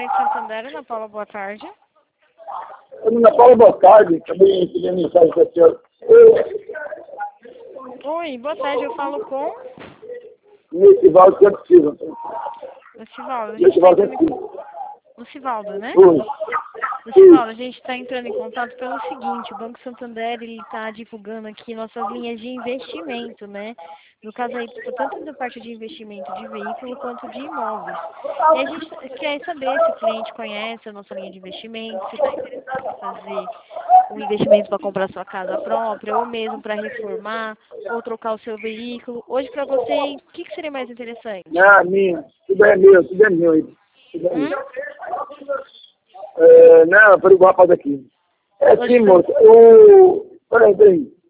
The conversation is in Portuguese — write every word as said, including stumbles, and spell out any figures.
Banco Santander, Ana Paula, boa tarde. Ana Paula, boa tarde. Também recebi a mensagem da senhora. Oi, boa tarde. Eu falo com... Lucivaldo Santos Silva. Lucivaldo, a gente está Lucivaldo entrando Santos em... Silva. Lucivaldo, né? Oi. Lucivaldo, a gente está entrando em contato pelo seguinte, o Banco Santander está divulgando aqui nossas linhas de investimento, né? No caso aí, tanto da parte de investimento de veículo quanto de imóveis. E a gente quer saber se o cliente conhece a nossa linha de investimento, se está interessado em fazer um investimento para comprar sua casa própria, ou mesmo para reformar, ou trocar o seu veículo. Hoje, para você, o que, que seria mais interessante? Ah, minha. Tudo é meu, tudo é meu. Aí. Tudo é Hum? meu. É, não, por igual rapaz aqui. É Hoje sim, pra- moça. O... Peraí, peraí.